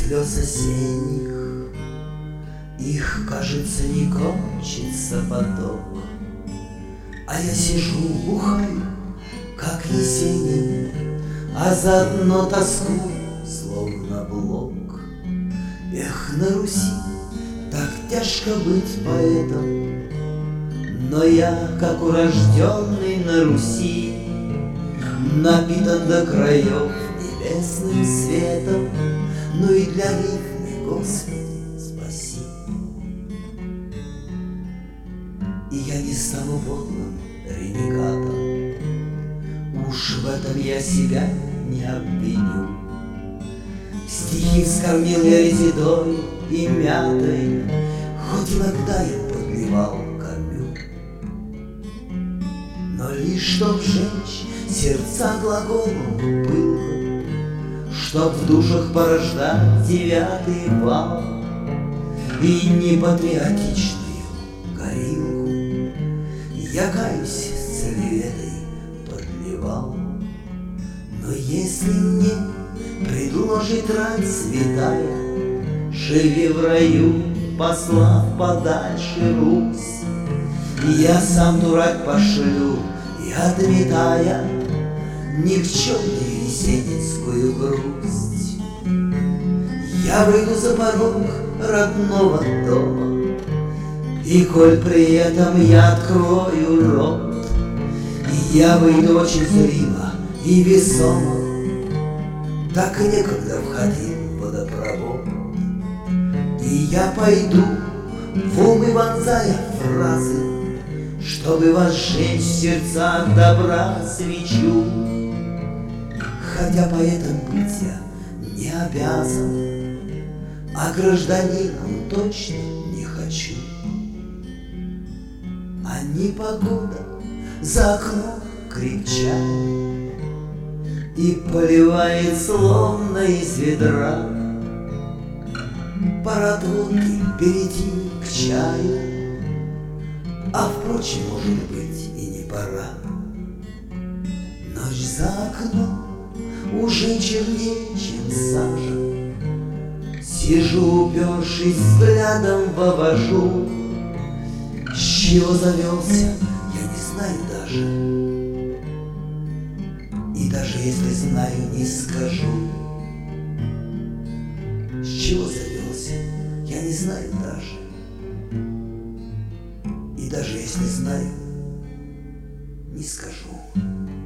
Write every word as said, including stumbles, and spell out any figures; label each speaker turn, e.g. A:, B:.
A: слез осенних, их, кажется, не кончится поток. А я сижу, бухаю, как Есенин, а заодно тоскую, словно блок. Эх, на Руси так тяжко быть поэтом, но я, как урожденный на Руси, напитан до краев небесным светом. Ну и для рифмы, Господи, спаси. И я не стану подлым ренегатом, уж в этом я себя не обвиню. Стихи вскормил я резидой и мятой, хоть иногда я подливал Камю. Но лишь чтоб жечь сердца глаголом пылком, чтоб в душах порождать девятый вал и непатриотичную горилку, я, каюсь, с целью этой подливал. Но если мне предложит рать святая, живи в раю, послав подальше Русь, я сам дурак пошлю, и отметая никчемную есенинскую грусть, я выйду за порог родного дома, и коль при этом я открою рот, я выйду очень зримо и весомо, так некогда входил в водопровод. И я пойду, в умы вонзая фразы, чтобы возжечь в сердцах добра свечу. Хотя поэтом быть я не обязан, а гражданином точно не хочу. А непогода за окном крепчает и поливает словно из ведра. Пора от водки перейти к чаю, а впрочем, может быть, и не пора. Ночь за окном уже чернее, чем сажа. Сижу, упершись взглядом в абажур. С чего завелся, я не знаю даже. И даже если знаю, не скажу. С чего завелся, я не знаю даже. И даже если знаю, не скажу.